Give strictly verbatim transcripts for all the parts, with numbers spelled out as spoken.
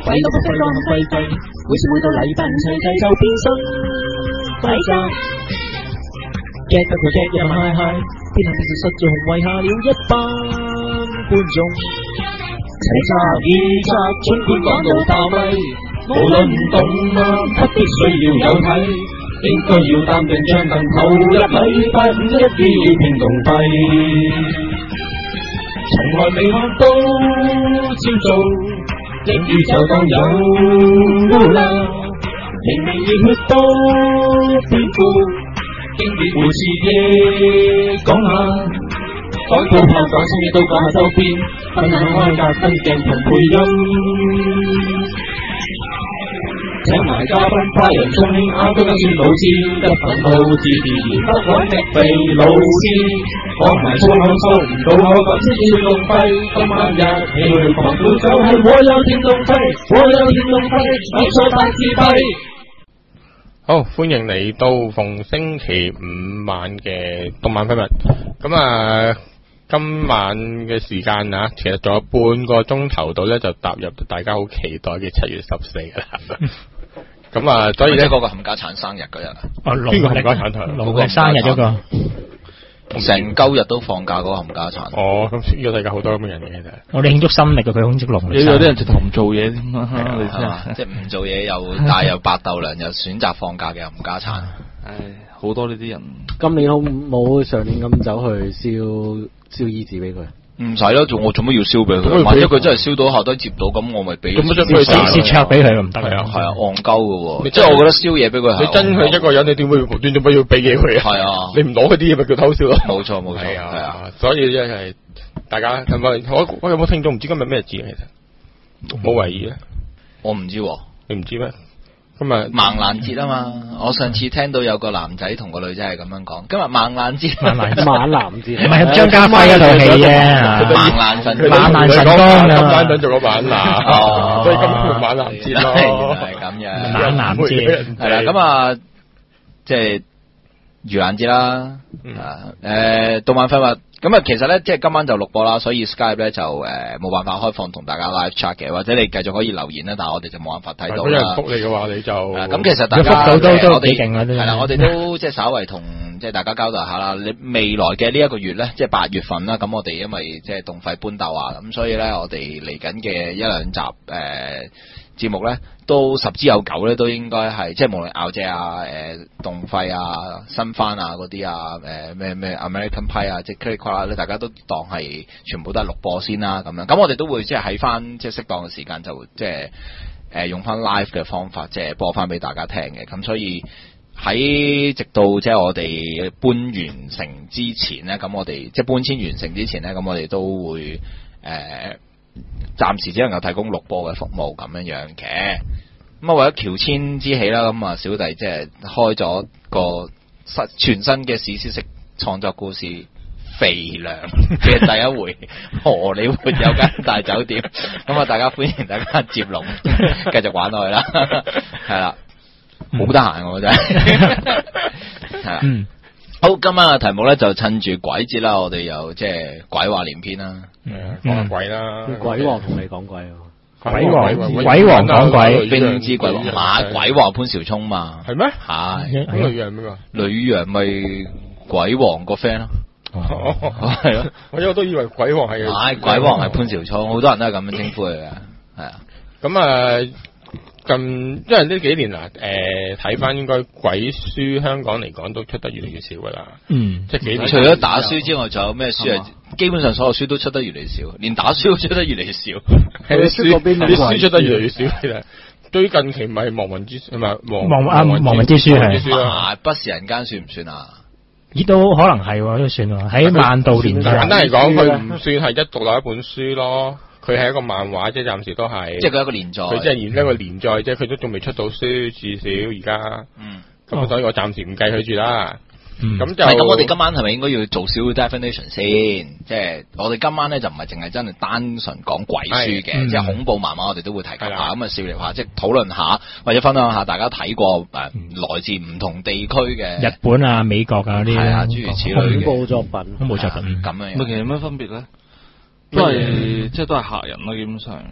為到個飛浪費費，每次每到禮拜五齊計就變身廢雞。get 得佢 get 一晚 high high， 天下電視實在紅為下了一班觀眾，齊集二集盡管講到爆米，無論動漫不必需要有睇，應該要擔定張凳投入禮拜五一於要拼動費，從來未看到朝早，影宇宙當有啦，明明熱血都變酷，經典故事嘅講下，海報炮講新嘢都講下周邊，分享開格分鏡同配音，請埋嘉賓派人送啱都跟算老師，一份好自然不穩的肥老師，講埋粗口收唔到我咁先要動費，今晚一起去狂歡就係我有電動費，我有電動費，冇錯大自費。 好，歡迎嚟到逢星期五晚嘅動漫分日。咁啊，今晚嘅時間啊，其實仲有半個鐘頭到咧，就踏入大家好期待嘅七月十四啦。咁啊，所以咧嗰個冚家鏟生日嗰日啊， 邊個冚家鏟台？ 老嘅生日嗰個， 成鳩日都放假嗰個冚家鏟。 哦，咁呢個世界好多咁嘅人嘅，其實我哋慶祝新曆嘅佢空積龍。 有啲人直頭唔做嘢添啊，你知啊，即係唔做嘢又但係又白豆糧又選擇放假嘅冚家鏟。 唉，好多呢啲人。 今年好冇上年咁走去燒燒衣紙俾佢。 唔使咯，做我做乜要燒俾佢？萬一佢真係燒到下都接到，咁我咪俾。 咁乜將佢燒灼俾佢唔得係啊，係啊，戇鳩嘅喎。即係我覺得燒嘢俾佢， 你真係一個人，你點會無端端要俾嘢佢啊？ 係啊， 你唔攞佢啲嘢咪叫偷燒咯？ 冇錯冇錯， 係啊，所以真係大家係咪？我我有冇聽眾唔知今日咩字啊？其實冇為意咧， 我唔知， 你唔知咩？今日盂蘭節啊嘛，我上次聽到有個男仔同個女仔係咁樣講，今日盂蘭節， 盂蘭節， 唔係張家輝嗰套戲啫， 盂蘭神盂蘭神光啊， 今晚想做個盂蘭，所以今日盂蘭節咯， 係咁樣， 盂蘭節係啦，咁啊，即係盂蘭節啦，誒，動漫廢物。咁啊，其實咧，即係今晚就錄播啦，所以 Skype 咧就誒冇辦法開放同大家 live chat 嘅，或者你繼續可以留言啦，但係我哋就冇辦法睇到啦。如果覆你嘅話，你就咁其實大家覆到都都我哋幾勁啦， 係啦，我哋都即係稍為同即係大家交代下啦。你未來嘅呢一個月咧，即係八月份啦，咁我哋因為即係動費搬竇啊，咁所以咧我哋嚟緊嘅一兩集誒節目咧，都十之有九咧，都應該係即係無論咬姐啊、誒動費啊、新番啊嗰啲啊、誒咩咩 American Pie 啊，即係 Click 咧，大家都當係全部都係錄播先啦咁樣。咁我哋都會即係喺翻即係適當嘅時間就即係誒用翻 live 嘅方法，即係播翻俾大家聽嘅。咁所以喺直到即係我哋搬完成之前咧，咁我哋即係搬遷完成之前咧，咁我哋都會誒。呃暫時只能夠提供錄播嘅服務咁樣樣嘅，咁啊為咗喬遷之喜啦，咁啊小弟即係開咗個全新嘅史詩式創作故事《肥娘》嘅第一回荷里活有間大酒店，咁啊大家歡迎大家接龍繼續玩落去啦，係啦，好得閒我真係，係啦。嗯好，今晚嘅題目咧就趁住鬼節啦，我哋又即係鬼話連篇啦， 講下鬼啦， 鬼王同你講鬼， 鬼王鬼王講鬼， 冰之鬼王馬鬼王潘紹聰嘛， 係咩？ 係， 咁女人邊個？ 女人咪鬼王個 friend 咯，係咯， 我一路都以為鬼王係， 係鬼王係潘紹聰，好多人都係咁樣稱呼佢嘅，係啊， 咁啊。近，因為呢幾年嗱，誒睇翻應該鬼書香港嚟講都出得越嚟越少噶啦。嗯，即係幾年。 除咗打書之外，仲有咩書啊？基本上所有書都出得越嚟越少，連打書都出得越嚟越少。 係啲書，啲書出得越嚟越少其實。最近期咪亡魂之書，唔係亡亡啊亡魂之書係。 啊，不是人間算唔算啊？ 咦，都可能係喎，都算喎。喺萬道年代。 簡單嚟講，佢唔算係一獨立一本書咯。佢係一個漫畫，即係暫時都係， 即係佢一個連載， 佢即係演一個連載啫，佢都仲未出到書，至少而家，嗯，咁所以我暫時唔計佢住啦。嗯，咁就咁，我哋今晚係咪應該要做少 definition 先？即係我哋今晚咧就唔係淨係真係單純講鬼書嘅，嗯、即係恐怖漫畫我哋都會提及下，咁啊涉獵下，即係討論下或者分享下大家睇過誒、呃嗯、來自唔同地區嘅日本啊、美國啊啲， 係啊諸如此類嘅恐怖作品， 恐怖作品咁樣。 其實有咩分別咧？都係即係都係嚇人咯，基本上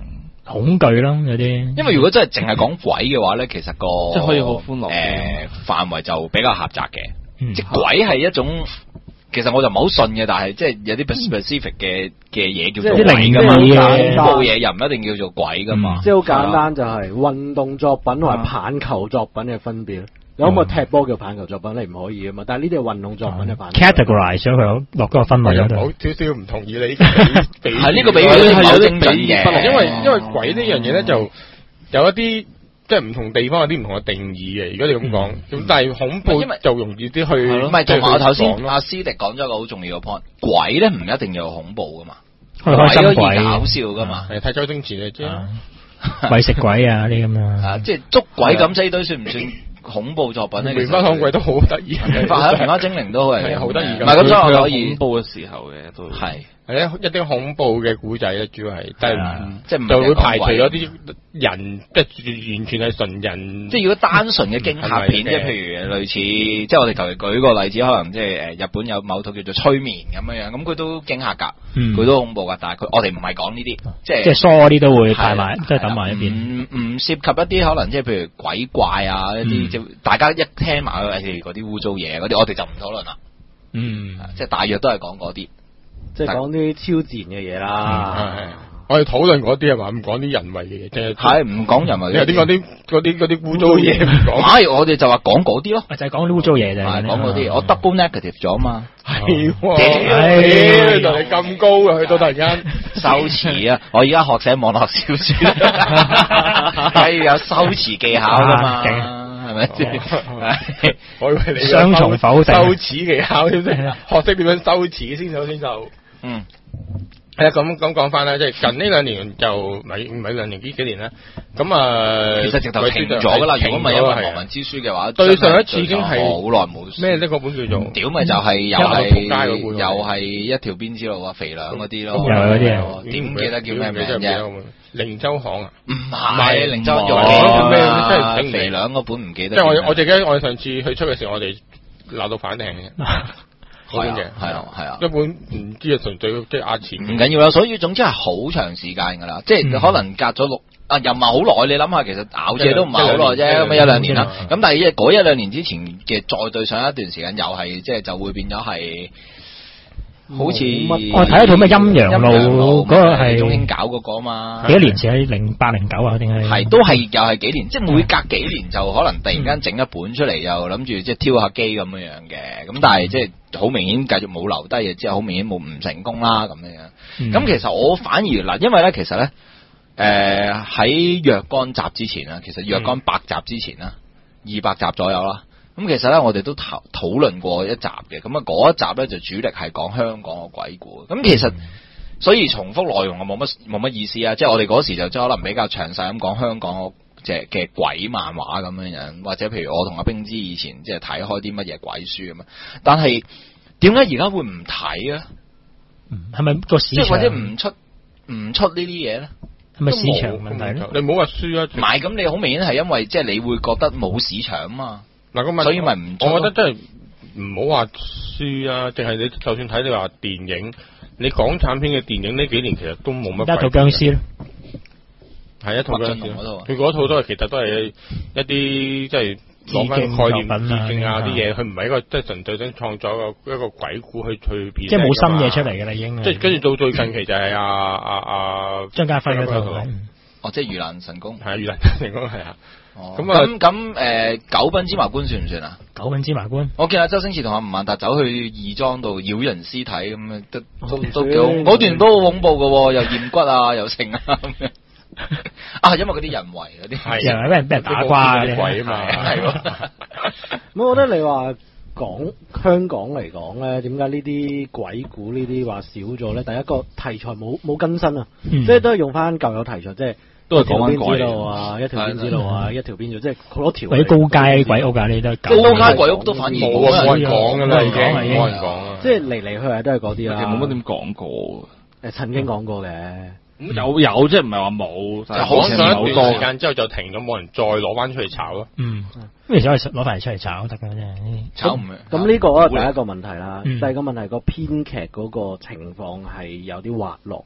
恐懼咯，有啲。 因為如果真係淨係講鬼嘅話咧，其實個即係可以好歡樂誒範圍就比較狹窄嘅。 嗯即係鬼係一種，其實我就唔係好信嘅，但係即係有啲 specific 嘅嘅嘢叫做即係鬼㗎嘛， 靈異嘢恐怖嘢又唔一定叫做鬼㗎嘛。 即係好簡單，就係運動作品同埋棒球作品嘅分別。你可唔可以踢波叫棒球作品？你唔可以啊嘛。但係呢啲係運動作品嘅棒球。 categorize 咗佢落嗰個分類嗰度。 我少少唔同意你呢個比比。 係呢個比喻係有啲係有精準嘅， 因為因為鬼呢樣嘢咧就有一啲。即係唔同地方有啲唔同嘅定義嘅，如果你咁講，咁但係恐怖就容易啲去。 唔係，同埋我頭先阿斯迪講咗一個好重要嘅 point，鬼咧唔一定要恐怖噶嘛， 開開心鬼可以搞笑噶嘛， 係睇周星馳嘅啫， 喂食鬼啊啲咁啊， 即係捉鬼咁死堆算唔算恐怖作品咧？ 梅花講鬼都好得意， 係啊，梅花精靈都係好得意。 唔係咁，所以我可以恐怖嘅時候嘅都係。 係咧一啲恐怖嘅古仔咧，主要係，但係即係就會排除咗啲人，即係完全係純人。 即係如果單純嘅驚嚇片，即係譬如類似，即係我哋求其舉個例子，可能即係誒日本有某套叫做催眠咁樣樣，咁佢都驚嚇㗎，佢都恐怖㗎，但係佢我哋唔係講呢啲，即係即係疏啲都會排埋，即係抌埋一邊。 唔唔涉及一啲可能即係譬如鬼怪啊一啲，即係大家一聽埋嗰啲污糟嘢嗰啲，我哋就唔討論啦。 嗯， 即係大約都係講嗰啲。 即係講啲超自然嘅嘢啦。 係係，我哋討論嗰啲係嘛，唔講啲人為嘅嘢，即係係唔講人為嘅。 有啲嗰啲嗰啲嗰啲污糟嘢唔講。 係，我哋就話講嗰啲咯， 就係講污糟嘢啫。 係講嗰啲，我 double negative 咗嘛。 係喎， 屌， 就你咁高啊，去到突然間羞恥啊！我而家學寫網絡小説，係有修辭技巧噶嘛。係咪先？ 我以為你雙重否定， 羞恥技巧先，學識點樣羞恥先首先就， 嗯， 係啊，咁咁講翻啦，即係近呢兩年就唔係唔係兩年幾幾年啦，咁啊， 其實直頭停咗噶啦，如果唔係因為亡民之書嘅話， 對上一次已經係好耐冇咩呢個本叫做， 屌咪就係又係又係一條邊之路啊，肥良嗰啲咯， 又係嗰啲啊， 點記得叫咩名啫？ 靈州行啊？ 唔係靈州肉咩？真係整肥良嗰本唔記得。 即係我我記得我哋上次去出嘅時候，我哋鬧到反艇嘅。 係啊係啊係啊！ 一本唔知啊，純粹即係壓錢。 唔緊要啦，所以總之係好長時間㗎啦，即係可能隔咗六啊，又唔係好耐。你諗下，其實咬嘢都唔係好耐啫，咁一兩年啦。咁但係嗰一兩年之前嘅再對上一段時間，又係即係就會變咗係。好似我睇一套咩陰陽路嗰個係中興搞嗰個嘛？ 幾多年前喺零八零九啊，定係係都係又係幾年，即係每隔幾年就可能突然間整一本出嚟，又諗住即係挑下機咁樣樣嘅。咁但係即係好明顯繼續冇留低嘅，之後好明顯冇唔成功啦咁樣樣。咁其實我反而嗱，因為咧其實咧誒喺若干集之前啦，其實若干百集之前啦，二百集左右啦。咁其實咧，我哋都討討論過一集嘅，咁啊嗰一集咧就主力係講香港嘅鬼故。咁其實所以重複內容啊冇乜冇乜意思啊，即係我哋嗰時就即係可能比較詳細咁講香港即係嘅鬼漫畫咁樣樣，或者譬如我同阿冰之以前即係睇開啲乜嘢鬼書咁啊。但係點解而家會唔睇啊？ 係咪個市場？ 即係或者唔出唔出呢啲嘢咧？ 係咪市場問題咧？ 你唔好話輸啊！ 唔係咁，你好明顯係因為即係你會覺得冇市場啊嘛。 嗱咁所以咪唔， 我覺得真係唔好話輸啊！淨係你就算睇你話電影，你港產片嘅電影呢幾年其實都冇乜。一套僵屍咯， 係一套僵屍。佢嗰套都係其實都係一啲即係攞翻概念、致敬啊啲嘢，佢唔係一個即係純粹想創作一個一個鬼故去去變。 即係冇新嘢出嚟嘅啦，已經。 即係跟住到最近期就係阿阿阿張家輝嗰套。 哦，即係盂蘭神功。 係啊，盂蘭神功係啊。 哦，咁咁咁誒，九品芝麻官算唔算啊？ 九品芝麻官， 我見阿周星馳同阿吳孟達走去義莊度擾人屍體咁樣，都都都幾好，嗰段都好恐怖噶，又驗骨啊，又剩啊咁樣。啊，因為嗰啲人為嗰啲係，又係俾人俾人打瓜嗰啲鬼啊嘛，係咯。 咁我覺得你話講香港嚟講咧，點解呢啲鬼故呢啲話少咗咧？第一個題材冇冇更新啊，即係都係用翻舊有題材，即係。都係講翻鬼路啊，一條邊之路啊，一條邊路，即係好多條。嗰啲高階鬼屋啊，你都高階鬼屋都反而冇冇人講㗎啦，已經冇人講啊。 即係嚟嚟去去都係嗰啲啦。 其實冇乜點講過。 誒，曾經講過嘅。 咁有有，即係唔係話冇， 就好上一段時間之後就停咗，冇人再攞翻出嚟炒咯。 嗯，咁其實攞翻嚟出嚟炒得㗎啫。 炒唔咁呢個係第一個問題啦。第二個問題個編劇嗰個情況係有啲滑落。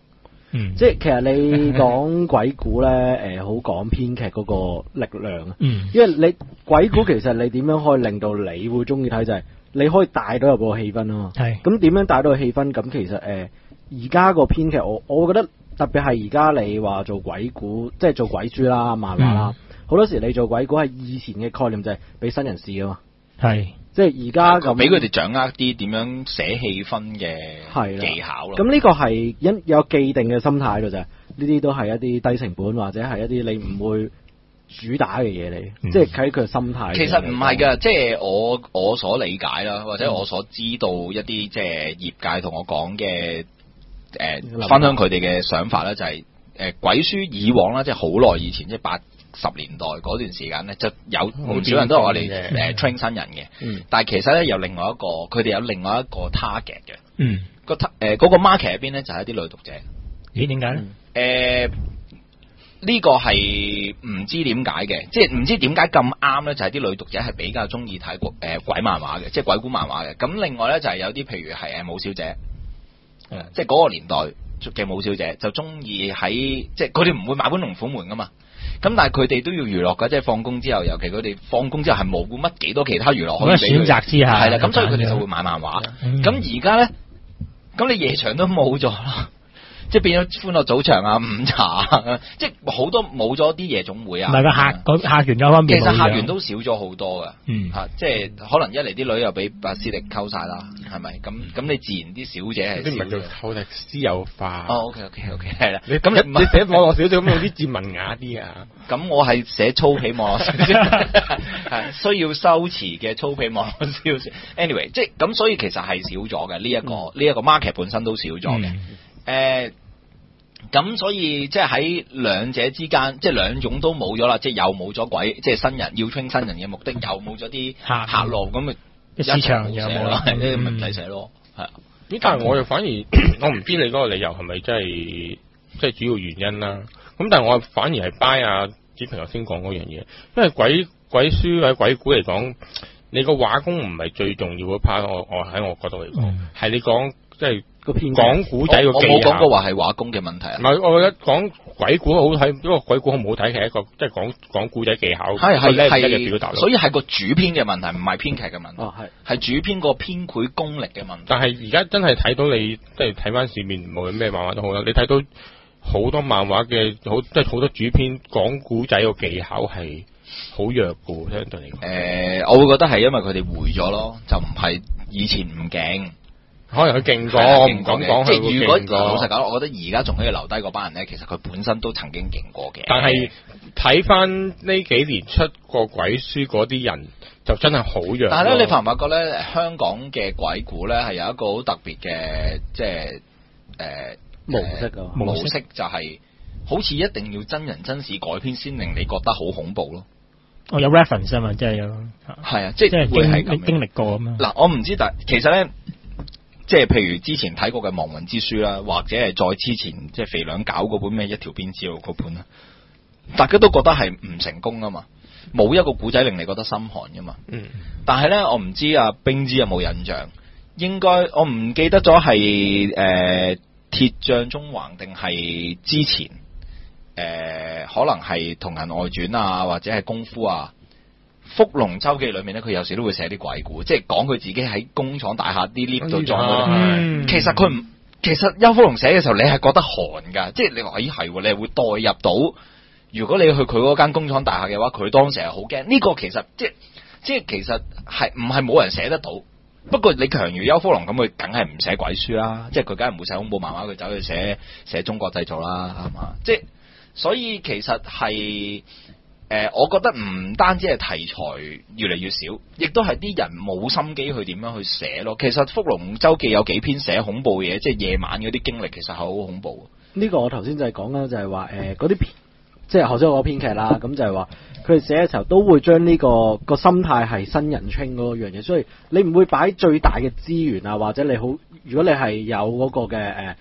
嗯， 即係其實你講鬼故咧，誒、呃、好講編劇嗰個力量啊。 嗯， 因為你鬼故其實你點樣可以令到你會中意睇就係、是、你可以帶到入個氣氛啊嘛。係。咁點樣帶到個氣氛？咁其實誒而家個編劇我我覺得特別係而家你話做鬼故，即係做鬼書啦、漫畫啦，好、嗯、多時你做鬼故係以前嘅概念就係俾新人試啊嘛。係。即係而家咁， 俾佢哋掌握啲點樣寫氣氛嘅技巧咯。 咁呢個係因有既定嘅心態嘅啫。呢啲都係一啲低成本或者係一啲你唔會主打嘅嘢嚟，嗯、即係睇佢心態。 其實唔係㗎，即係我我所理解啦，或者我所知道一啲即係業界同我講嘅誒，分享佢哋嘅想法咧，就係、是、誒、呃、鬼書以往啦，即係好耐以前，即係八十年代嗰段時間咧，就有唔少人都係我哋誒 train 新人嘅，嗯、但係其實咧有另外一個，佢哋有另外一個 target 嘅，嗯，個誒嗰個 market 入邊咧就係一啲女讀者。 咦？點解咧？誒、 呃，呢、這個係唔知點解嘅，即係唔知點解咁啱咧，就係、是、啲女讀者係比較中意睇鬼誒鬼漫畫嘅，即係鬼故漫畫嘅。咁另外咧就係有啲譬如係誒武小姐，嗯、即係嗰個年代嘅武小姐就中意喺，即係佢哋唔會買本龍虎門噶嘛。咁但係佢哋都要娛樂噶，即係放工之後，尤其佢哋放工之後係冇乜幾多其他娛樂可以俾佢。選擇之下係啦，咁所以佢哋就會買漫畫。咁而家咧，咁你夜場都冇咗啦。即係變咗歡樂早場啊、午茶啊，即係好多冇咗啲夜總會啊。唔係個客，客源嗰方面，其實客源都少咗好多噶。嗯，嚇，即係可能一嚟啲女又俾白絲力溝晒啦，係咪？咁咁你自然啲小姐係。啲唔係叫溝力私有化。哦 ，OK OK OK，係啦。你咁你你寫網絡小姐咁用啲字文雅啲啊？咁我係寫粗鄙網絡小姐，係需要修辭嘅粗鄙網絡小姐。anyway， 即係咁，所以其實係少咗嘅呢一個呢一個 market 本身都少咗嘅。誒，咁、呃、所以即係喺兩者之間，即係兩種都冇咗啦，即係又冇咗鬼，即係新人要 train 新人嘅目的，又冇咗啲客路，咁咪市場又冇啦，呢啲咪唔使寫咯，係啊。咦？但係我又反而我唔知你嗰個理由係咪真係即係主要原因啦。咁但係我反而係 buy 阿子平頭先講嗰樣嘢，因為鬼鬼書或者鬼故嚟講，你個畫工唔係最重要嗰 part，我我喺我角度嚟講，係、嗯、你講即係。講古仔個技巧，我冇講過話係畫工嘅問題啊。唔係，我覺得講鬼故好睇，因為鬼故好唔好睇，係一個即係講講古仔技巧，係係係，所以係個主編嘅問題，唔係編劇嘅問題。哦，係係主編個編繪功力嘅問題。但係而家真係睇到你，即係睇翻市面，無論咩漫畫都好啦，你睇到好多漫畫嘅好，即係好多主編講古仔個技巧係好弱嘅，相對嚟講。誒、呃，我會覺得係因為佢哋回咗咯，就唔係以前唔勁。可能佢勁過，我唔敢講。即係如果老實講，我覺得而家仲可以留低嗰班人咧，其實佢本身都曾經勁過嘅。但係睇翻呢幾年出過鬼書嗰啲人，就真係好弱。但係咧，你發唔發覺咧？香港嘅鬼故咧係有一個好特別嘅，即係誒模式啊！模式就係好似一定要真人真事改編先令你覺得好恐怖咯。我有 reference 啊嘛，即係有係啊，即係會係咁經歷過咁樣。嗱，我唔知，但其實咧。即係譬如之前睇過嘅《亡魂之書》啦，或者係再之前即係肥兩搞嗰本咩一條邊知道嗰本啦，大家都覺得係唔成功啊嘛，冇一個古仔令你覺得心寒噶嘛。嗯。但係咧，我唔知啊，冰之有冇印象？應該我唔記得咗係誒鐵匠中橫定係之前誒、呃，可能係《同人外傳》啊，或者係功夫啊。《福龍周記》裏面咧，佢有時都會寫啲鬼故，即係講佢自己喺工廠大廈啲 lift 度撞到。嗯、其實佢唔，其實邱福龍寫嘅時候，你係覺得寒噶，即係你話咦係，你係會代入到。如果你去佢嗰間工廠大廈嘅話，佢當時係好驚。呢、這個其實即係即係其實係唔係冇人寫得到。不過你強如邱福龍咁，佢梗係唔寫鬼書啦，即係佢梗係唔會寫恐怖漫畫，佢走去寫寫中國製造啦，係嘛？即係所以其實係。誒、呃，我覺得唔單止係題材越嚟越少，亦都係啲人冇心機去點樣去寫咯。其實《福龍周記》有幾篇寫恐怖嘢，即係夜晚嗰啲經歷，其實係好恐怖。呢個我頭先就係講啦，就係話誒嗰啲編，即係頭先我講編劇啦，咁就係話佢哋寫嘅時候都會將呢、這個個心態係新人 train 嗰樣嘢，所以你唔會擺最大嘅資源啊，或者你好，如果你係有嗰個嘅誒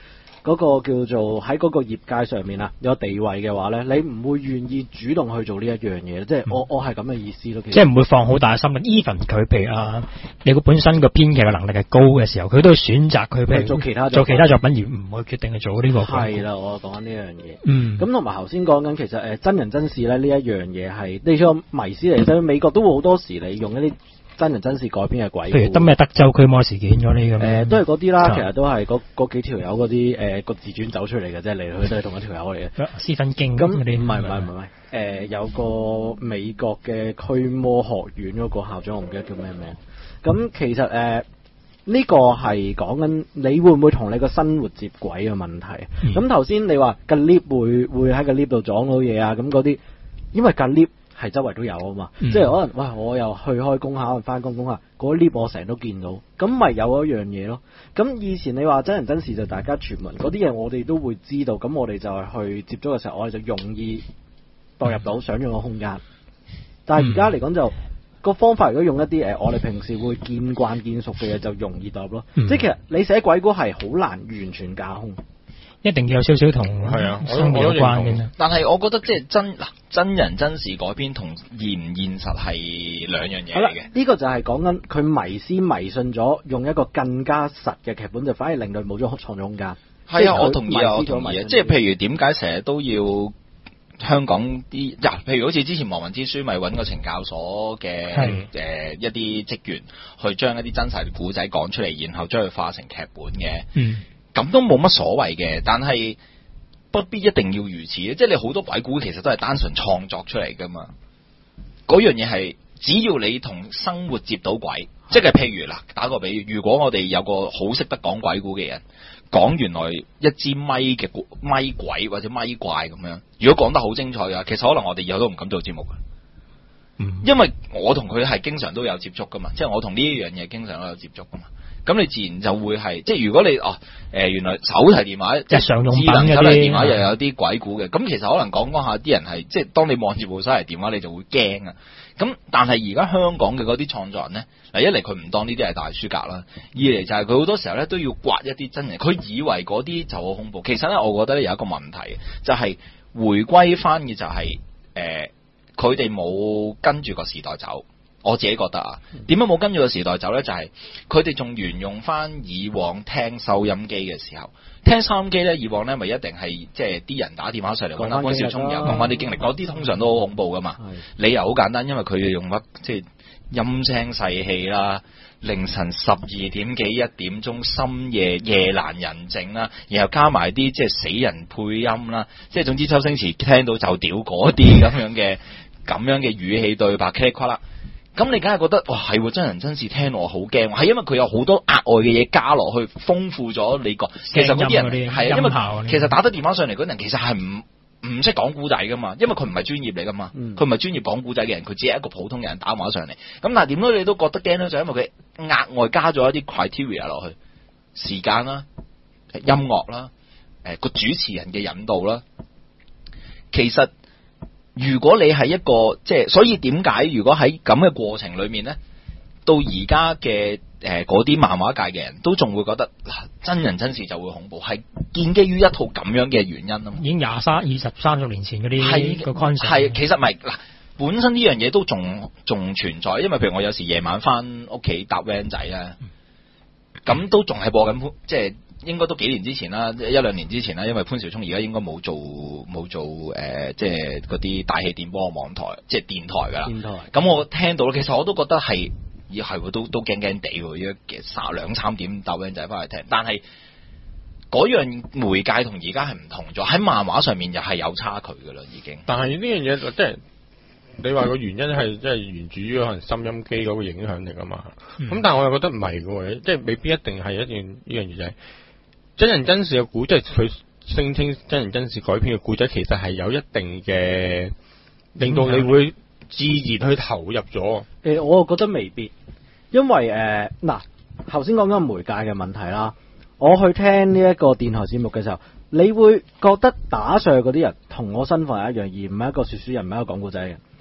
嗰個叫做喺嗰個業界上面啊有地位嘅話咧，你唔會願意主動去做呢一樣嘢，即係我我係咁嘅意思咯。 即係唔會放好大嘅心力。even 佢譬如啊，你個本身個編劇嘅能力係高嘅時候，佢都會選擇佢譬如做其他做其他作品而唔會決定去做呢個。 係啦，我講緊呢樣嘢。 嗯。 咁同埋頭先講緊，其實誒真人真事咧呢一樣嘢係呢個迷思嚟，所以美國都會好多時你用一啲真人真事改編嘅鬼故， 譬如得咩德州驅魔事件嗰啲咁。 誒，都係嗰啲啦， 嗯、 其實都係嗰嗰幾條友嗰啲誒個自傳走出嚟嘅啫，嚟嚟去都係同一條友嚟嘅。 斯芬京咁嗰啲。 唔係唔係唔係，誒有個美國嘅驅魔學院嗰個校長，我唔記得叫咩名。咁其實誒呢、呃呢個係講緊你會唔會同你個生活接軌嘅問題。咁頭先你話個 lift 會會喺個 lift 度撞到嘢啊，咁嗰啲，因為個 lift係周圍都有啊嘛，嗯、即係可能哇，我又去開工下，可能翻工工下，嗰 lift 我成日都見到，咁咪有一樣嘢咯。咁以前你話真人真事就大家傳聞嗰啲嘢，我哋都會知道，咁我哋就係去接觸嘅時候，我哋就容易代入到想像個空間。但係而家嚟講就個、嗯、方法，如果用一啲誒我哋平時會見慣見熟嘅嘢，就容易代入咯。嗯、即係其實你寫鬼故係好難完全架空。 一定要有少少同係啊， 生活有關嘅。 但係我覺得即係真嗱真人真事改編同現唔現實係兩樣嘢嚟嘅。 呢個就係講緊佢迷思迷信咗，用一個更加實嘅劇本，就反而令佢冇咗創作空間。 係啊，我同意啊，我同意啊。即係譬如點解成日都要香港啲嗱，譬如好似之前《亡魂之書》咪揾個懲教所嘅誒、呃、一啲職員去將一啲真實嘅古仔講出嚟，然後將佢化成劇本嘅。嗯。咁都冇乜所謂嘅，但係不必一定要如此。即係你好多鬼故其實都係單純創作出嚟噶嘛。嗰樣嘢係只要你同生活接到鬼，即係譬如嗱，打個比喻，如果我哋有個好識得講鬼故嘅人，講原來一支咪嘅咪鬼或者咪怪咁樣，如果講得好精彩嘅，其實可能我哋以後都唔敢做節目嘅。嗯，因為我同佢係經常都有接觸噶嘛，即係我同呢一樣嘢經常都有接觸噶嘛。咁你自然就會係，即係如果你哦，誒、呃、原來手提電話即係常用品嘅智能手提電話又有啲鬼故嘅，咁、嗯、其實可能講講下啲人係，即係當你望住部手提電話你就會驚啊。咁但係而家香港嘅嗰啲創作人咧，嗱一嚟佢唔當呢啲係大書格啦，二嚟就係佢好多時候咧都要刮一啲真人，佢以為嗰啲就好恐怖。其實咧，我覺得咧有一個問題，就係、是、回歸翻嘅就係、是、誒，佢哋冇跟住個時代走。我自己覺得啊，點解冇跟住個時代走呢？就係佢哋仲沿用翻以往聽收音機嘅時候，聽收音機呢，以往呢咪一定係即係啲人打電話上嚟揾阿關少聰又講翻啲經歷，嗰啲通常都好恐怖噶嘛。理由好簡單，因為佢用乜即係陰聲細氣啦，凌晨十二點幾一點鐘深夜夜闌人靜啦，然後加埋啲即係死人配音啦，即係總之周星馳聽到就屌嗰啲咁樣嘅咁樣嘅語氣對白，茄哩夸啦。咁你梗係覺得哇係真人真事聽落好驚，係因為佢有好多額外嘅嘢加落去，豐富咗你個。其實嗰啲人係啊，因為其實打得電話上嚟嗰人其實係唔唔識講古仔噶嘛，因為佢唔係專業嚟噶嘛，佢唔係專業講古仔嘅人，佢只係一個普通人打電話上嚟。咁但係點解你都覺得驚咧？就因為佢額外加咗一啲 criteria 落去，時間啦、音樂啦、誒個主持人嘅引導啦，其實。如果你係一個即係，所以點解如果喺咁嘅過程裏面呢，到而家嘅誒嗰啲漫畫界嘅人都仲會覺得嗱真人真事就會恐怖，係建基於一套咁樣嘅原因啊嘛。已經廿三、二十、三十年前嗰啲個 concept 係其實唔係嗱，本身呢樣嘢都仲仲存在，因為譬如我有時夜晚翻屋企搭 van 仔咧，咁都仲係播緊即係。應該都幾年之前啦，一兩年之前啦，因為潘紹聰而家應該冇做冇做誒、呃，即係嗰啲大氣電波網台，即係電台噶啦。電台。咁我聽到，其實我都覺得係，咦係都都驚驚地喎，一三兩三點搭 van 仔翻去聽。但係嗰樣媒介同而家係唔同咗，喺漫畫上面又係有差距噶啦，已經。 但係呢樣嘢即係你話個原因係即係源自於可能收音機嗰個影響力啊嘛。咁、嗯、但係我又覺得唔係嘅，即係未必一定係一件呢樣嘢就係。真人真事嘅古，即係佢聲稱真人真事改編嘅古仔，其實係有一定嘅，令到你會自然去投入咗。誒、 欸，我又覺得未必，因為誒嗱，頭先講緊媒介嘅問題啦。我去聽呢一個電台節目嘅時候，你會覺得打上去嗰啲人同我身份係一樣，而唔係一個說書人，唔係一個講古仔嘅。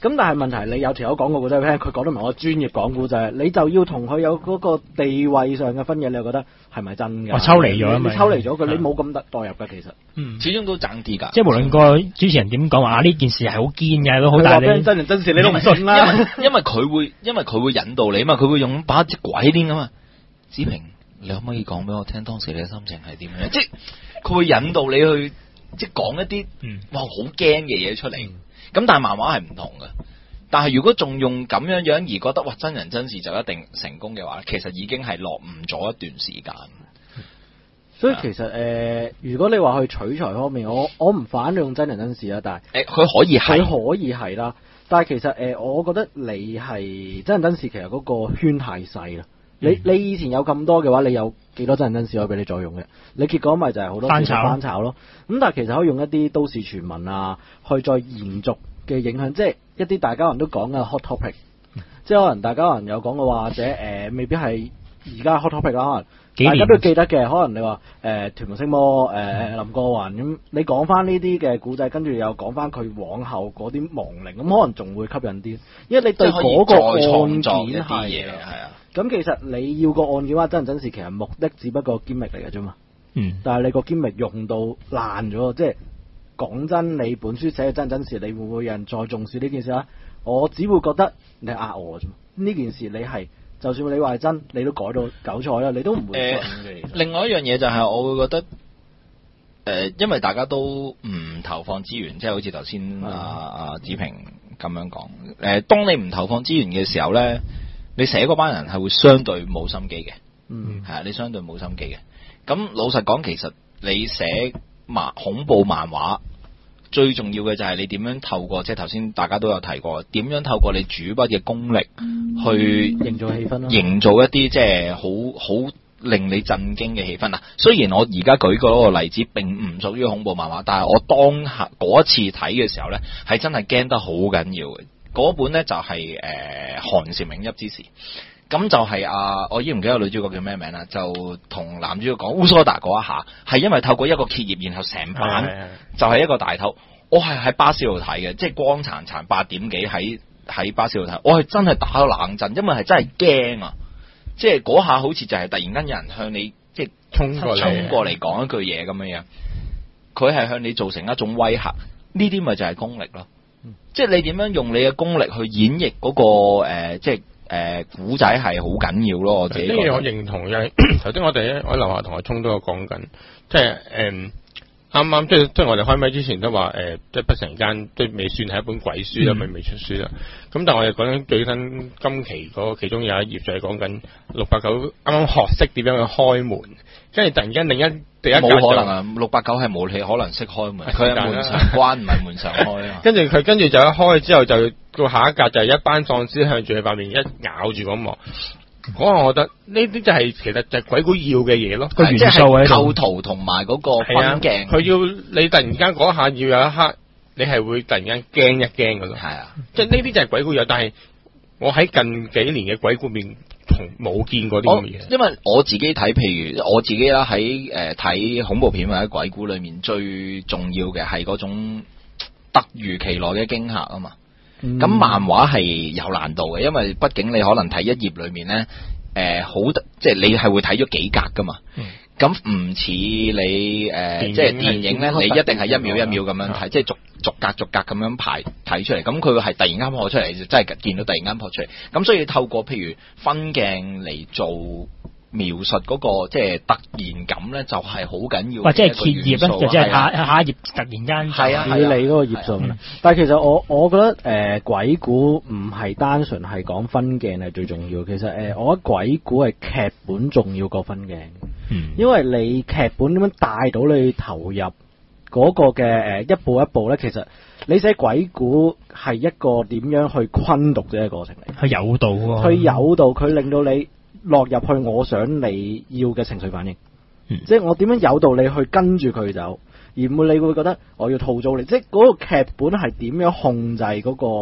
咁但係問題，你有條友講個故仔俾聽，佢講得唔係我專業講故仔，你就要同佢有嗰個地位上嘅分野，你又覺得係咪真㗎？ 我抽離咗啊嘛， 你抽離咗佢，你冇咁代入㗎，其實。 嗯， 始終都爭啲㗎。 即係無論個主持人點講話啊，呢件事係好堅嘅，都好大你真人真事你都唔信啦。 因為因為佢會因為佢會引導你啊嘛，佢會用把隻鬼癲㗎嘛。子平，你可唔可以講俾我聽當時你嘅心情係點樣？即係佢會引導你去即係講一啲、嗯、哇好驚嘅嘢出嚟。咁、嗯、但係漫畫係唔同嘅。但係如果仲用咁樣樣而覺得哇真人真事就一定成功嘅話，其實已經係落伍咗一段時間。 所以其實誒、呃，如果你話去取材方面，我我唔反對用真人真事啦，但係誒佢可以係， 佢可以係啦。但係其實誒、呃，我覺得你係真人真事，其實嗰個圈太細啦。你你以前有咁多嘅話，你有幾多真人真事可以俾你再用嘅？你結果咪就係好多翻炒翻炒咯。咁但係其實可以用一啲都市傳聞啊，去再延續嘅影響，即係一啲大家人都講嘅 hot topic，、嗯、即係可能大家人有講嘅話，或者誒、呃、未必係而家 hot topic 啦，可能大家都記得嘅。可能你話誒屯門色魔誒、呃、林過雲咁，你講翻呢啲嘅古仔，跟住又講翻佢往後嗰啲亡靈，咁可能仲會吸引啲，因為你對嗰個案件係係啊。咁其實你要個案件話真人真事，其實目的只不過堅力嚟嘅啫嘛。嗯。但係你個堅力用到爛咗，即係講真，你本書寫嘅真人真事，你會唔會有人再重視呢件事啊？我只會覺得你係呃我啫。呢件事你係，就算你話係真，你都改到韭菜啦，你都唔會信嘅、呃。 另外一樣嘢就係我會覺得，誒、呃，因為大家都唔投放資源，即係好似頭先阿阿子平咁樣講。誒、呃，當你唔投放資源嘅時候咧。你寫嗰班人係會相對冇心機嘅，嗯，係啊，你相對冇心機嘅。咁老實講，其實你寫漫恐怖漫畫最重要嘅就係你點樣透過，即係頭先大家都有提過，點樣透過你主筆嘅功力去營造氣氛咯， 營造一啲即係好好令你震驚嘅氣氛啊！雖然我而家舉嗰個例子並唔屬於恐怖漫畫，但係我當下嗰一次睇嘅時候咧，係真係驚得好緊要嘅。嗰本咧就係、是、誒、呃《寒蟬鳴泣之時》，咁就係啊，我已經唔記得女主角叫咩名啦，就同男主角講烏蘇達嗰一下，係因為透過一個結頁，然後成版就係一個大頭。我係喺巴士度睇嘅，即係光殘殘八點幾喺喺巴士度睇，我係真係打到冷震，因為係真係驚啊！即係嗰下好似就係突然間有人向你即係衝過嚟，衝過嚟講一句嘢咁樣樣，佢係向你造成一種威嚇，呢啲咪就係功力咯。即係你點樣用你嘅功力去演繹嗰、那個誒、呃，即係誒古仔係好緊要咯。我自己呢個我認同，因為頭先我哋咧，我樓下同阿聰都有講緊，即係誒啱啱即係即係我哋開咪之前都話誒、呃，即係不成間都未算係一本鬼書啦，咪、嗯、未出書啦。咁但係我哋講緊最新今期嗰個其中有一頁就係講緊六八九啱啱學識點樣去開門，跟住突然間另一。 冇可能啊！六八九係冇理可能識開門，佢係門常關，唔係門常開啊！ 跟住佢跟住就一開之後，就到下一格就係一班喪屍向住佢塊面一咬住嗰幕。嗰個我覺得呢啲就係其實就係鬼故要嘅嘢咯， 個元素喺度，構圖同埋嗰個分鏡。 佢要你突然間嗰下要有一刻，你係會突然間驚一驚噶咯。係啊，即係呢啲就係鬼故有，但係我喺近幾年嘅鬼故面。從冇見過啲咁嘅嘢， 因為我自己睇，譬如我自己啦，喺誒睇恐怖片或者鬼故裏面，最重要嘅係嗰種突如其來嘅驚嚇啊嘛。咁、嗯、漫畫係有難度嘅，因為畢竟你可能睇一頁裏面咧，誒、呃、好即係你係會睇咗幾格噶嘛。咁唔似你誒、呃，即係電影咧，你一定係一秒一秒咁樣睇，即係逐逐格逐格咁樣排睇出嚟。咁佢係突然間破出嚟，就真係見到突然間破出嚟。咁所以透過譬如分鏡嚟做描述嗰、那個即係突然感咧，就係好緊要。 或者係揭頁咧，就即係下下一頁突然間係啊， 處理嗰個頁數。但係其實我我覺得誒、呃、鬼故唔係單純係講分鏡係最重要。其實誒、呃，我覺得鬼故係劇本重要過分鏡。嗯，因為你劇本點樣帶到你投入嗰個嘅誒、呃、一步一步咧，其實你寫鬼故係一個點樣去昆讀嘅過程嚟， 去誘導喎， 去誘導佢令到你落入去我想你要嘅情緒反應，嗯、即係我點樣誘導你去跟住佢走，而唔會你會覺得我要套租你，即係嗰個劇本係點樣控制嗰個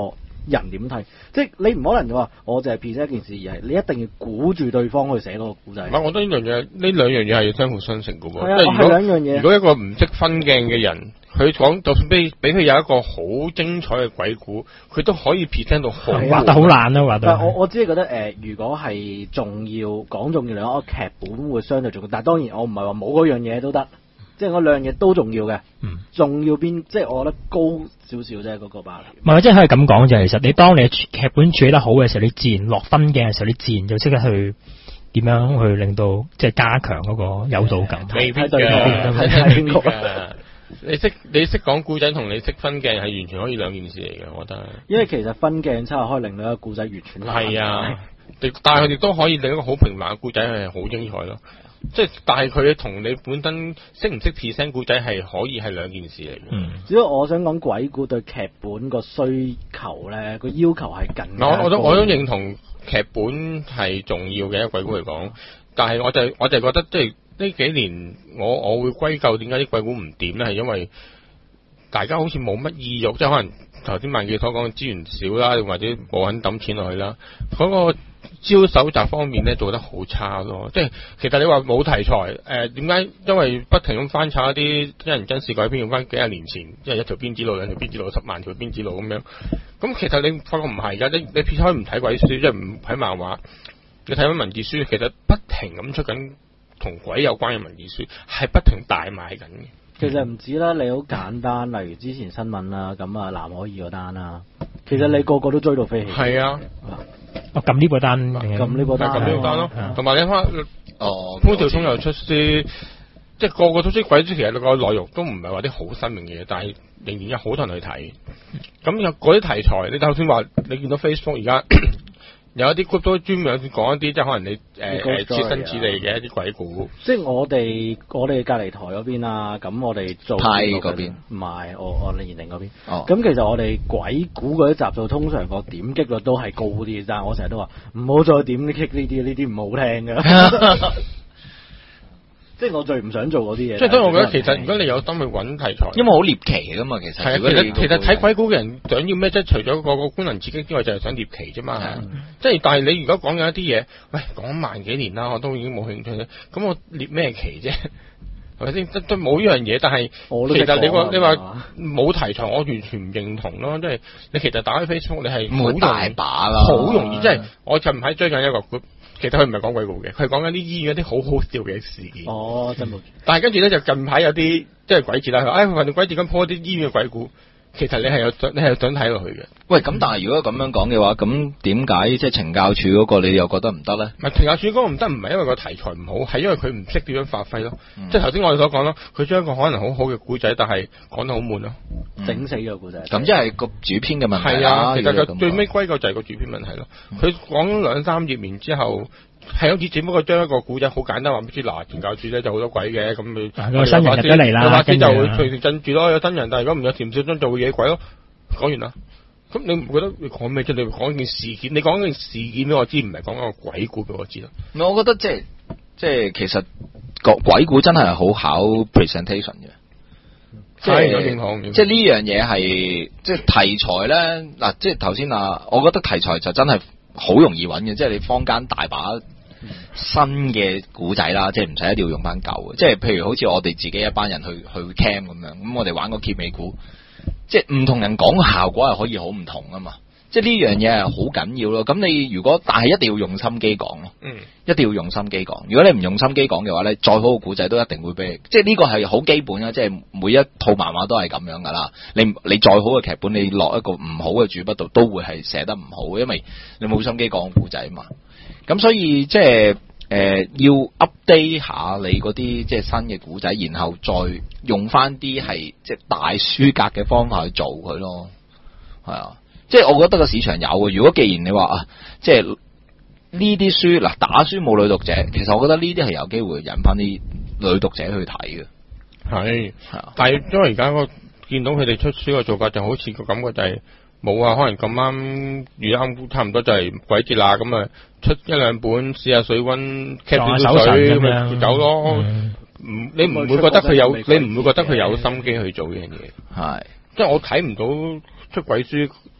人點睇，即係你唔可能話我就係 present 一件事，而係你一定要估住對方去寫嗰個故仔。 唔係，我覺得呢樣嘢，呢兩樣嘢係相輔相成嘅喎。 係啊， 即係如果係兩樣嘢。 如果一個唔識分鏡嘅人，佢講就算俾俾佢有一個好精彩嘅鬼故，佢都可以 present 到好畫得好爛咯，畫但係到。 我我只係覺得誒、呃，如果係重要講重要兩個劇本會相對重要，但係當然我唔係話冇嗰樣嘢都得。即係我兩樣嘢都重要嘅， 嗯， 重要邊即係我覺得高少少啫，嗰、那個 balance。 唔係，即係可以咁講就係，其實你當你劇本處理得好嘅時候，你自然落分鏡嘅時候，你自然就識得去點樣去令到即係加強嗰個誘導感。 未必睇對㗎， 睇係未必邊個㗎。你識你識講故仔同你識分鏡係完全可以兩件事嚟嘅，我覺得。 因為其實分鏡差可以令到一個故仔完全係啊，但係佢哋都可以令一個好平凡嘅故仔係好精彩咯。即係，但係佢同你本身識唔識 present 故仔係可以係兩件事嚟嘅。 嗯， 只要我想講鬼故對劇本個需求咧，個要求係更加我我都我都認同劇本係重要嘅，鬼故嚟講。但係我就我就覺得即係呢幾年我我會歸咎點解啲鬼故唔掂咧，係因為大家好似冇乜意欲，即係可能頭先萬記所講嘅資源少啦，或者冇肯抌錢落去啦，嗰、嗰個招搜集方面咧做得好差咯。即係其實你話冇題材，誒點解？因為不停咁翻炒一啲真人真事改編，用翻幾廿年前，即係一條辮子路、兩條辮子路、十萬條辮子路咁樣。咁其實你發覺唔係㗎，你你撇開唔睇鬼書，即係唔睇漫畫，你睇翻文字書，其實不停咁出緊同鬼有關嘅文字書，係不停大賣緊嘅。 其實唔止啦，你好簡單，例如之前新聞啦，咁啊藍可兒嗰單啦，其實你個個都追到飛起。 係啊， 我撳呢個單， 撳呢個單， 撳呢個單咯。同埋你睇哦， 潘紹聰又出書，即係個個都追鬼書，其實個內容都唔係話啲好新穎嘅嘢，但係仍然有好多人去睇。咁有嗰啲題材，你頭先話你見到 Facebook 而家有一啲 group 都專門講一啲即係可能你誒誒切身處理嘅一啲鬼故。 即係我哋我哋隔離台嗰邊啊，咁我哋做派嗰邊， 唔係我我哋延定嗰邊。 哦， 咁其實我哋鬼故嗰啲集數通常個點擊率都係高啲，但係我成日都話唔好再點擊呢啲，呢啲唔好聽㗎。即係我最唔想做嗰啲嘢。 即係所以我覺得其實如果你有心去揾題材， 因為好獵奇㗎嘛，其實。 係啊，其實其實睇鬼故嘅人想要咩？即係除咗個個官能刺激之外，就係想獵奇啫嘛。即係但係你如果講緊一啲嘢，喂講萬幾年啦，我都已經冇興趣咧。咁我獵咩奇啫？係咪先？都都冇呢樣嘢。但係其實你個你話冇題材，我完全唔認同咯。即係你其實打開 Facebook，你係冇大把啦， 好容易。即係我近排追緊一個 group。其實佢唔係講鬼故嘅，佢係講緊啲醫院一啲好好笑嘅事件。 哦，真冇。 但係跟住咧就近排有啲即係鬼節啦，哎，反正鬼節咁鋪啲醫院嘅鬼故，其實你係有你係想睇落去嘅。 喂，咁但係如果咁樣講嘅話，咁點解即係懲教處嗰個你又覺得唔得咧？ 唔係懲教處嗰個唔得，唔係因為個題材唔好，係因為佢唔識點樣發揮咯。嗯、即係頭先我哋所講咯，佢將一個可能好好嘅故仔，但係講得好悶咯， 整、嗯、死咗故仔。 咁即係個主編嘅問題。 係啊，其實佢最尾歸咎就係個主編問題咯。佢講兩三頁面之後。係好似只不過將一個古仔好簡單話俾你知，嗱，懲教處咧就好多鬼嘅，咁佢有新人入咗嚟啦， 或者就會隨時鎮住咯，有新人，但係如果唔有田少忠就會惹鬼咯。講完啦，咁你唔覺得你講咩啫？你講件事件，你講件事件俾我知，唔係講一個鬼故俾我知咯。 我覺得即係即係其實個鬼故真係好考 presentation 嘅。即係即係呢樣嘢係即係題材咧嗱，即係頭先啊，我覺得題材就真係好容易揾嘅，即係你坊間大把新嘅古仔啦，即係唔使一定要用翻舊嘅，即係譬如好似我哋自己一班人去去 cam 咁樣，咁我哋玩個揭尾故，即係唔同人講嘅效果係可以好唔同啊嘛，即係呢樣嘢係好緊要咯。咁你如果但係一定要用心機講咯，嗯，一定要用心機講。如果你唔用心機講嘅話咧，再好嘅古仔都一定會俾你，即係呢個係好基本啦，即係每一套漫畫都係咁樣噶啦。你你再好嘅劇本，你落一個唔好嘅主筆度，都會係寫得唔好，因為你冇心機講古仔嘛。咁所以即係誒、呃、要 update 下你嗰啲即係新嘅古仔，然後再用翻啲係即係大書格嘅方法去做佢咯。係啊，即係我覺得個市場有嘅。如果既然你話啊，即係呢啲書嗱打書冇女讀者，其實我覺得呢啲係有機會引翻啲女讀者去睇嘅。 係，但係因為而家個見到佢哋出書嘅做法，就好似個感覺就係、是。冇啊，可能咁啱遇啱差唔多就係鬼節啦，咁啊出一兩本試下水溫 cap 少少水咁咪走咯。唔、嗯，你唔會覺得佢有，你唔會覺得佢有心機去做呢樣嘢。係，即係我睇唔到出鬼書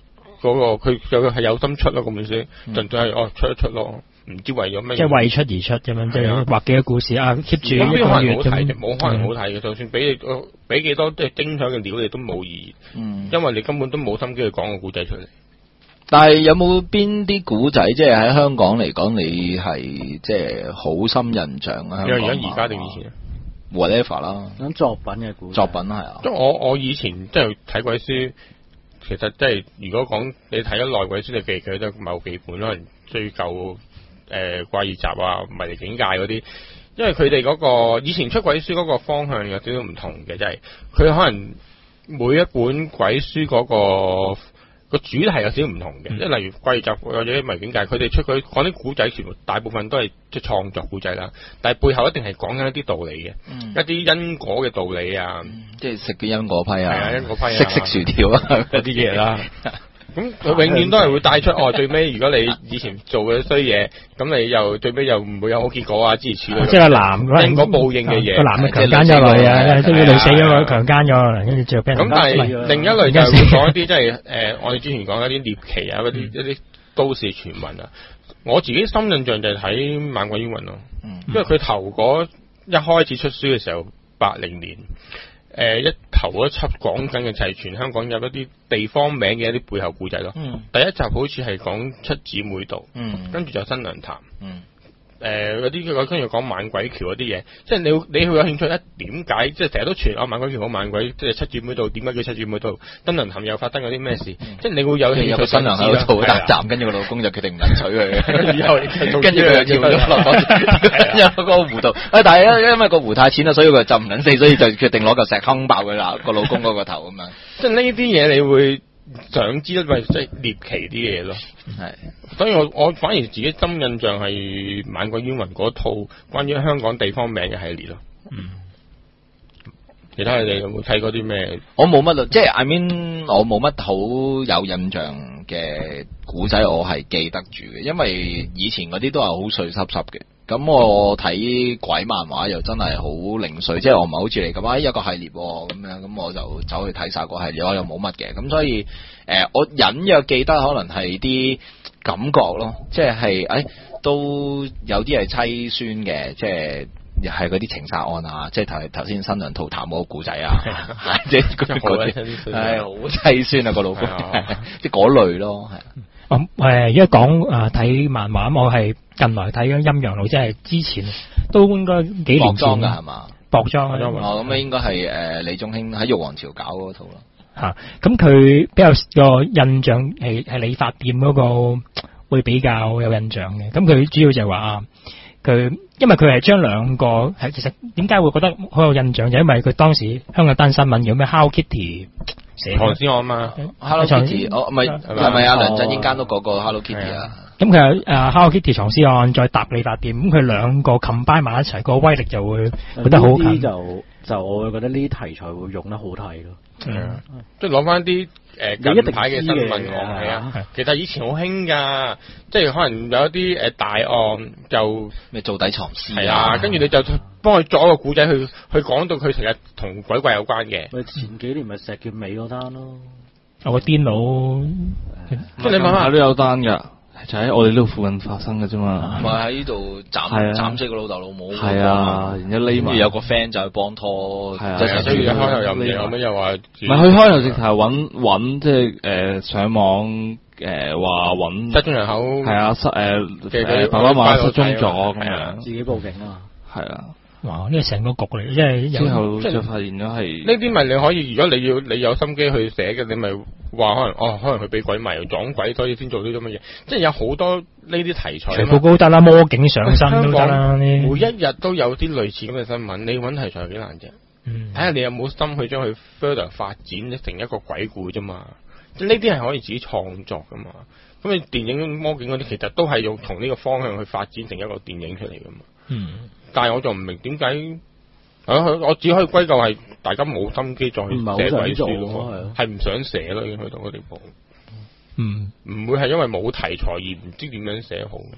嗰個佢有係有心出咯，咁本書， 嗯純粹係哦出一出咯，唔知為咗咩。 即係為出而出咁樣，即係畫幾個故事啊 keep 住咁邊可一個月能好睇啫？ 咁。 冇可能好睇嘅，就算俾你俾幾多即係精彩嘅料，你都冇意義， 嗯， 因為你根本都冇心機去講個故仔出嚟。 但係有冇邊啲古仔，即係喺香港嚟講，你係即係好深印象啊？ 因為而家而家定以前啊 ？whatever 啦， 講作品嘅故作品係啊。 即係我我以前即係睇鬼書，其實即係如果講你睇咗內鬼書，你記佢都某幾本，可能最舊誒怪異集啊、迷離境界嗰啲，因為佢哋嗰個以前出鬼書嗰個方向有少少唔同嘅，即係佢可能每一本鬼書嗰、個。個主題有少少唔同嘅，即係例如怪異集或者迷離境界，佢哋出佢講啲古仔，全部大部分都係即係創作古仔啦，但係背後一定係講緊一啲道理嘅， 嗯、 一啲因果嘅道理啊， 嗯、即係食嘅因果批啊， 係啊因果批啊， 食食薯條啊嗰啲嘢啦。咁佢永遠都係會帶出哦，最尾如果你以前做嘅衰嘢，咁你又最尾又唔會有好結果啊，諸如此類。 即係個男因果報應嘅嘢， 個男嘅強姦咗女啊，即係女死咗個強姦咗，跟住最後俾人。 咁但係另一類就係會講一啲即係誒，我哋之前講一啲獵奇啊，嗰啲一啲都市傳聞啊。我自己深印象就係睇《猛鬼冤魂》咯，因為佢頭嗰一開始出書嘅時候，八零年。誒、呃、一頭一輯講緊嘅就係全香港有一啲地方名嘅一啲背後故仔咯。嗯、第一集好似係講七姊妹道，嗯、跟住就新娘潭。嗯誒嗰啲佢跟住講猛鬼橋嗰啲嘢，即係你你會有興趣咧？點解即係成日都傳啊猛鬼橋好猛鬼，即係七姊妹道點解叫七姊妹道？新娘潭又發生嗰啲咩事？嗯、即係你會有興趣。有個新娘喺度做搭站，跟住個老公就決定唔撚娶佢，以後跟住佢就跳咗落嗰有個湖度。啊！但係因為個湖太淺啦，所以佢就唔撚死，所以就決定攞嚿石坑爆佢啦個老公嗰個頭咁樣。即係呢啲嘢你會想知道，咪即係獵奇啲嘢咯。係，所以我我反而自己深印象係《猛鬼冤魂》嗰套關於香港地方名嘅系列咯。嗯，其他你哋有冇睇過啲咩？我冇乜，即係 I mean 我冇乜好有印象嘅古仔，我係記得住嘅，因為以前嗰啲都係好碎濕濕嘅。咁我睇鬼漫畫又真係好零碎，即係我唔係好似你咁啊，一個系列咁樣，咁我就走去睇晒個系列，我又冇乜嘅，咁所以誒、呃，我隱約記得可能係啲感覺咯，即係誒、哎、都有啲係凄酸嘅，即係又係嗰啲情殺案啊，即係頭頭先新娘吐痰嗰個故仔啊，即係嗰啲係好凄酸啊個老公，即係嗰類咯，係。 誒、嗯，因為講誒睇漫畫，我係近來睇咗《陰陽路》，即係之前都應該幾年前㗎係嘛？薄裝嘅，哦，咁應該係誒李宗興喺玉皇朝搞嗰套咯。嚇，咁佢比較個印象係係理髮店嗰個會比較有印象嘅。咁佢主要就係話啊，佢因為佢係將兩個係其實點解會覺得好有印象，就因為佢當時香港單新聞叫咩 Hello Kitty。 唐詩案嘛 ，Hello Kitty，哦，唔係係咪啊？梁振英監督嗰個 Hello Kitty 啊？咁佢有誒 Hello Kitty 藏屍案，再搭理髮店，咁佢兩個 combine 埋一齊，個威力就會覺得好近。 就就我會覺得呢啲題材會用得好睇咯。 係啊，即係攞翻啲誒近排嘅新聞講係啊。其實以前好興㗎，即係可能有一啲誒大案就咩做底藏屍係啊，跟住你就幫佢作一個古仔去去講到佢成日同鬼怪有關嘅。 咪前幾年咪石硤尾嗰單咯， 有個癲佬， 即係你問下都有單㗎。就喺我哋呢度附近發生嘅啫嘛， 咪喺呢度斬斬死個老豆老母。 係啊，然之後匿埋。 有個 friend 就去幫拖， 係啊， 即係所以一開頭又唔有咩又話，唔係佢開頭直頭係揾揾即係誒上網誒話揾失蹤人口， 係啊失誒爸爸媽媽失蹤咗咁樣， 自己報警啊， 係啊。 哇！呢個成個局嚟，即係之後就發現咗係呢啲咪你可以，如果你要你有心機去寫嘅，你咪話可能哦，可能佢俾鬼迷撞鬼，所以先做呢啲咁嘅嘢。即係有好多呢啲題材， 全部都得啦，魔警上身都得啦。 每一日都有啲類似咁嘅新聞，你揾題材有幾難啫？睇下、嗯、你有冇心去將佢 further 發展成一個鬼故啫嘛。即係呢啲係可以自己創作噶嘛。咁你電影魔警嗰啲其實都係用同呢個方向去發展成一個電影出嚟噶嘛。嗯。但係我就唔明點解，啊！我只可以歸咎係大家冇心機再去寫鬼書咯，係唔想寫咯，已經去到嗰地步。嗯，唔會係因為冇題材而唔知點樣寫好。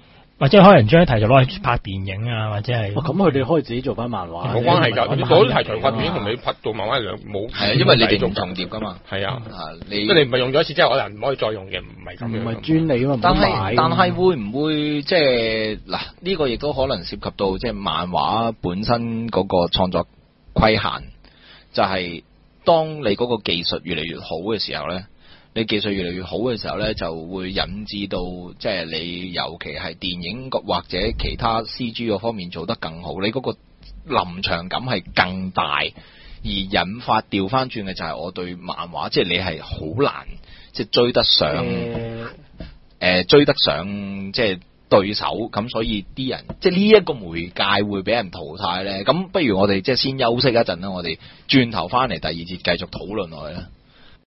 或者可能將啲題材攞去拍電影啊，或者係咁佢哋可以自己做翻漫畫， 冇關係㗎。嗰啲題材拍電影同你拍做漫畫兩冇係啊，因為你哋唔重疊㗎嘛。 係啊， 你即係你唔係用咗一次之後，可能唔可以再用嘅，唔係咁樣。 唔係專利啊嘛。 但係但係會唔會即係嗱？呢個亦都可能涉及到即係漫畫本身嗰個創作規限，就係當你嗰個技術越嚟越好嘅時候咧。你技術越嚟越好嘅時候咧，就會引致到即係你尤其係電影或者其他 C G 嗰方面做得更好，你嗰個臨場感係更大，而引發調翻轉嘅就係我對漫畫，即係你係好難即係追得上，誒、呃、追得上即係對手，咁所以啲人即係呢一個媒介會俾人淘汰咧。咁不如我哋即係先休息一陣啦，我哋轉頭翻嚟第二節繼續討論落去啦。